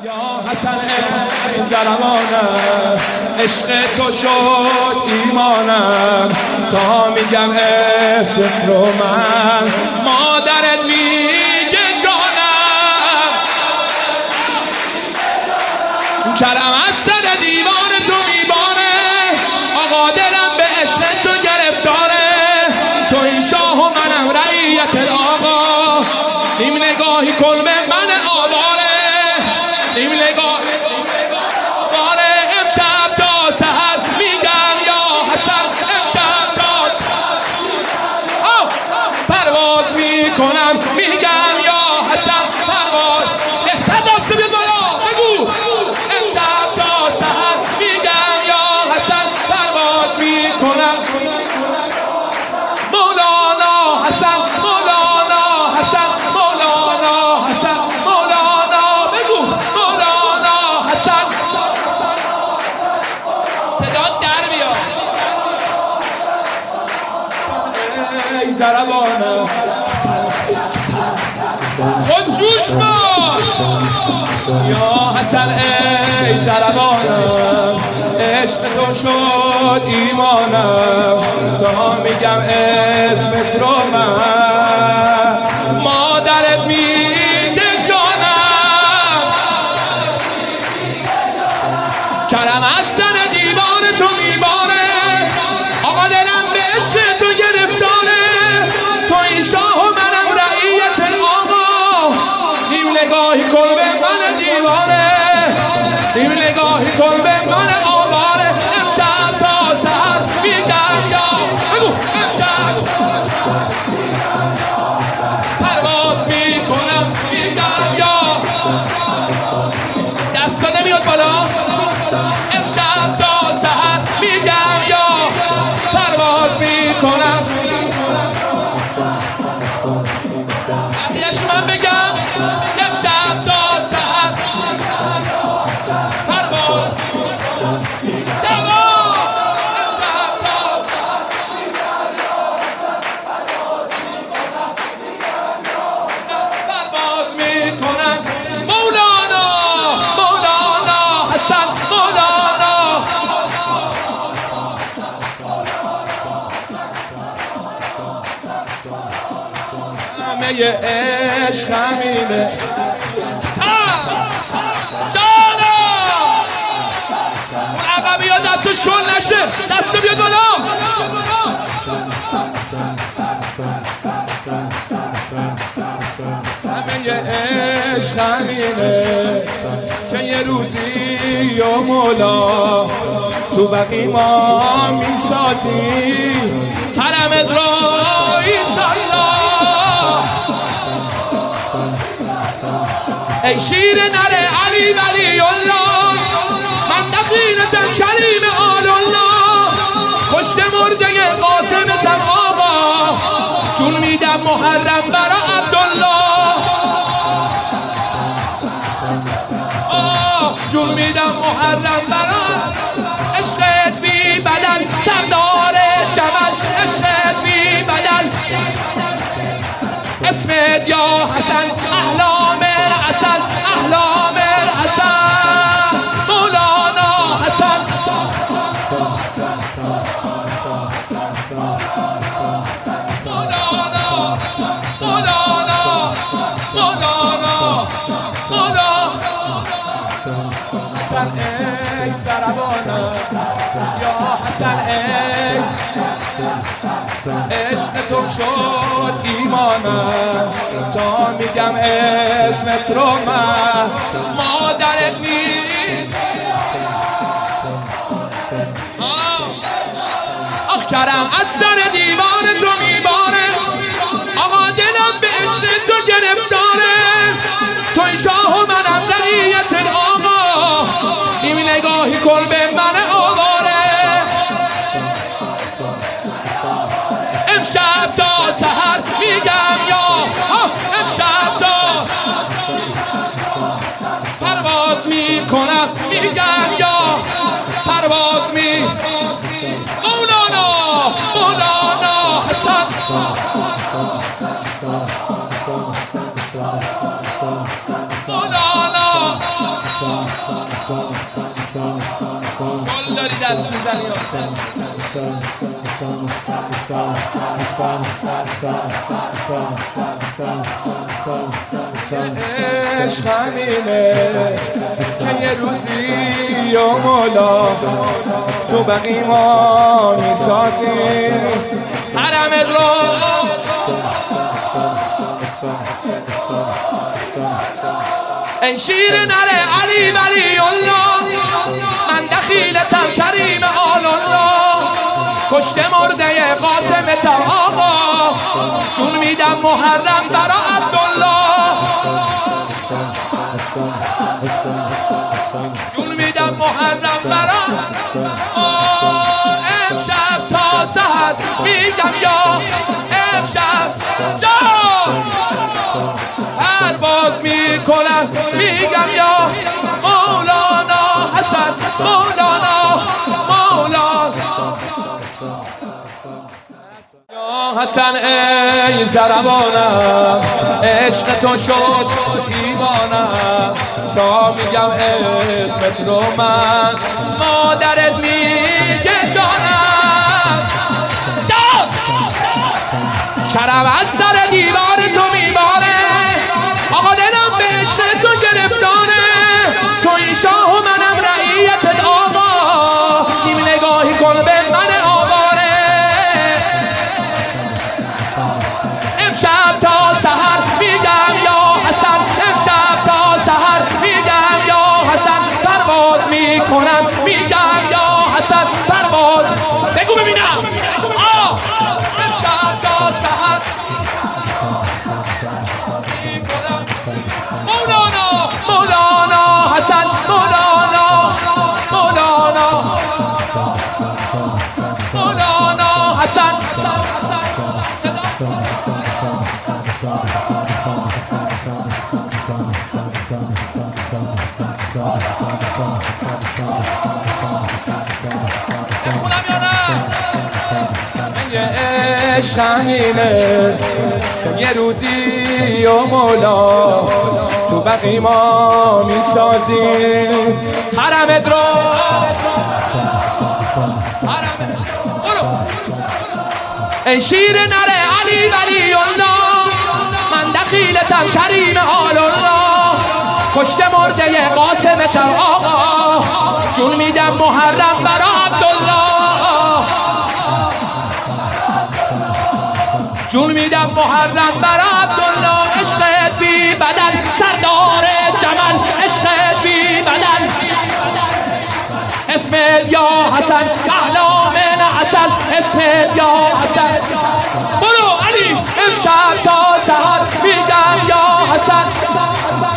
یا حسن ای زرمانم، عشق تو شد ایمانم، تا میگم اسمت رو من مادرت میگه جانم. کرم از سر دیوان تو میباره، آقا دلم به عشق تو گرفتاره. تو این شاه و منم رعیت آقا، نیم نگاهی کن به من آواره، نیم نگاهی آواره. امشب تا سحر میگم یا حسن، امشب تا سحر پرواز میکنم میگم یا حسن، پرواز. احتداست بیاد بالا بگو. امشب تا سحر میگم یا حسن، پرواز میکنم. مولانا حسن، مولانا حسن، مولانا حسن، مولانا بگو. مولانا حسن، صدا در بیاد. ای زربانم خودجوش باش. یا حسن ای زربانم، عشق تو شد ایمانم، تا میگم اسمت رو من مادرت میگه جانم. کرم از سر دیوان تو میباره، آقا دلم به عشق تو گرفتاره. تو این شاه و منم رعیت آقا، نیم نگاهی کن به من دیوانه، نیم نگاهی کن به من آواره. امشب تا سحر میگم یا بگو. امشب پرواز میکنم میگم یا دستا نمیاد بالا. امشب تا سحر میگم یا پرواز میکنم. بقیه‌اش من بگم. امشب تا سحر پرواز میکنم. مولانا، مولانا حسن، مولانا. همه عشق همینه. جانا اون عقبی ها دستو شل نشه، دستو بیاد بالا. همه عشق همینه که یه روزی یا مولا تو بقی ما میسازی حرمت را ایشالله. ای شیر نره علی ولی الله، من دخیلتم کریم آل الله. کشت مرده قاسمتم آقا، جون میدم محرم برا عبدالله. جون میدم محرم برا. عشقت بی بدل سردار جمل، عشقت بی بدل. اسمت یا حسن احلام العسل، احلام العسل. مولانا حسن، مولانا، مولانا، مولانا، مولانا. حسن ای زربانم، یا حسن ای عشق تو شد ایمانم، تا میگم اسمت رو من مادرت میگه. آخ کرم از سر دیوان تو میباره، آقا دلم به عشق تو گرفتاره. تو این شاه و منم رعیت آقا، نیم نگاهی کن به من آواره. امشب تا سحر میگم یا امشب تا پرواز میکنم میگم یا پرواز می. مولانا، مولانا حسن، مولانا داری دست میزنی عشق همینه که یه روزی یا مولا تو بقی ما میسازی حرمت رو ای شیر نره علی ولی الله من دخیلتم کریم آل الله کشته مرده قاسمتم آقا جون میدم محرم برا عبدالله جون میدم محرم برا امشب تا سحر میگم یا امشب پرواز میکنم میگم یا مولانا حسن مولانا یا حسن ای زربانم عشق تو شد دیوانم تا میگم اسمت رو من مادرت میگه جانم جان کرم از سر دیوار تو میباره آقا دلم به عشق تو گرفتاره تو این شاه و منم رعیت آقا نیم نگاهی کن به من آواره امشب تا سحر میگم یا حسن امشب تا سحر میگم یا حسن پرواز میکنم میگم یا حسن پرواز بگو ببینم امشب تا سحر مولانا مولانا حسن مولانا مولانا مولانا حسن بخونم یا نه یه عشق همینه یه روزی و مولا تو بقی ما میسازی حرمت رو ای شیر نره علی ولی الله من دخیلتم کریم آل الله کشته مرده قاسمتم آقا جون میدم محرم برا عبدالله جون میدم محرم برا عبدالله عشقت بی بدل سردار جمل عشقت بی بدل اسمت یا حسن احلام عسل اسمت یا حسن برو علی امشب تا سحر میگم یا حسن